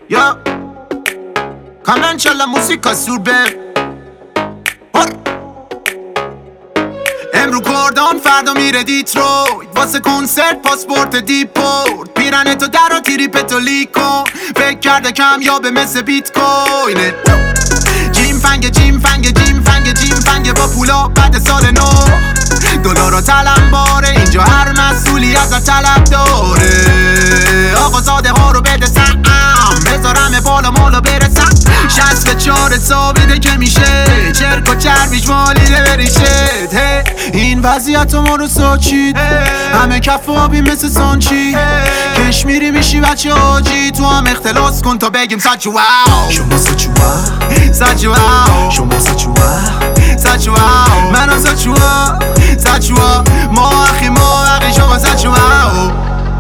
Ja, کاملا چلا موسیقا سوربه امرو کردان فردا میره دیترویت واسه کنسرت پاسپورت دیپورت پیرنه تو در و تریپتو لیک کن فکر کرده کمیابه مثل بیت کوینه جیم فنگ با پولا بعد سال نو دلارا طلب باره اینجا هر مسئولی ازت طلب داره آقا زاده ها رو بده سم بذارم بالا مالا برسم 64 ثابته که میشه چرک و چربیش مالیده بریشه این وضعیت ما رو ساچید همه کف آبی مثل سانچی کشمیری میشی بچه آجی تو هم اختلاس کن تا بگیم سچو واو شما سچو واو سچو واو شما سچو واو سچو واو منم سچو واو سچو واو ما اخی شما سچو واو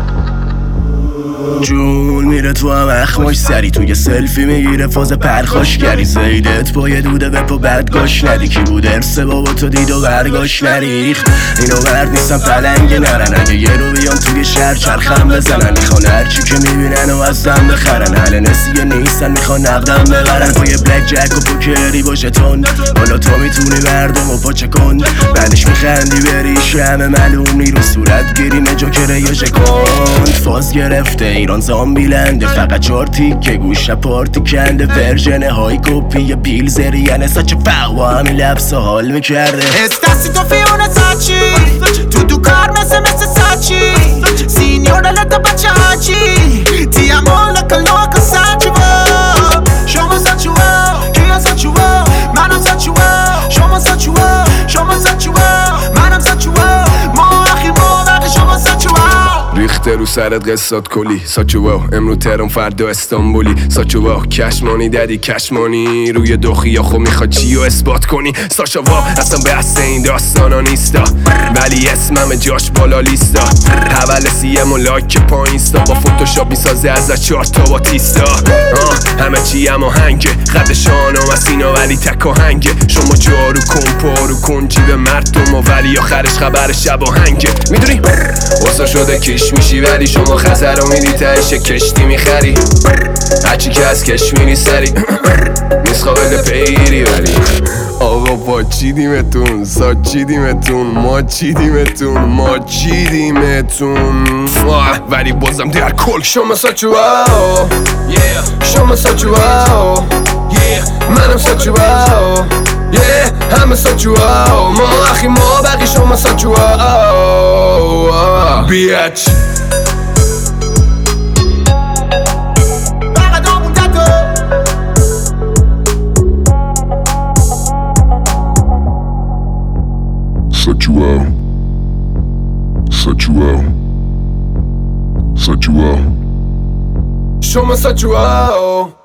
جون میره تو هم اخماش سری توی سلفی میگیره فاز پرخاشگری زیدت پای دوده به پا بدگاش ندی کی بود ارسه بابا تو دید و برگاش نریخت اینو برد نیستم پلنگ نرن اگه یه رو بیان توی شهر چرخم بزنن میخوان هرچی که میبینن و از دم بخرن حل نسیه نیستن میخوان نقدم ببرن پای بلک جک و پوکری باشه تون حالا تو میتونی مردم و پاچه کن بعدش میخندی بری شمه ملومی رو صورت گیریم جوکره یا شکن فاز گرفته ایران زامبی لنده فقط 4 تیکه گوشه پارتی کنده ورژن های کپی پیلزری یعنی سچ فقو همین لبسه حال میکرده استاسی تو فیونه ساچی تو دو کار مثل ساچی سینیور لتا بچه هاچی تی امولا کلوکا ساچی شما ساچی کیا ساچی منم ساچی شما ساچی شما ساچی منم ساچی ما اخی ما بقی شما ساچی ریخته رو سرت قصات کلی ساچو امرو تهران فردا استانبولی ساچو کشمانی ددی کشمانی روی دخی یا خو میخواد چی و اثبات کنی ساشا اصلا بحث این داستانا نیستا ولی اسمم جاش بالا لیستا اول سیم و لایک پایینستا با فوتوشاپ میسازه ازت 4 تا با تیستا همه چی اما هنگه خط شانم از اینا ولی تک آهنگه شما جارو کن پارو کن جیب مردم و ولی آخرش خبر شب آهنگه میدونی واسه شده کش میشی ولی شما خزر رو میدی تهش کشتی میخری هرچی که از کشمیری سری نیست قابل پیری ولی آقا با چیدیمتون ساچیدیمتون ما چیدیمتون ولی بازم در کل شما ساچو شما ساچو منم ساچو همه ساچو ما اخی ما بقی شما ساچو بیچ Show me such you out.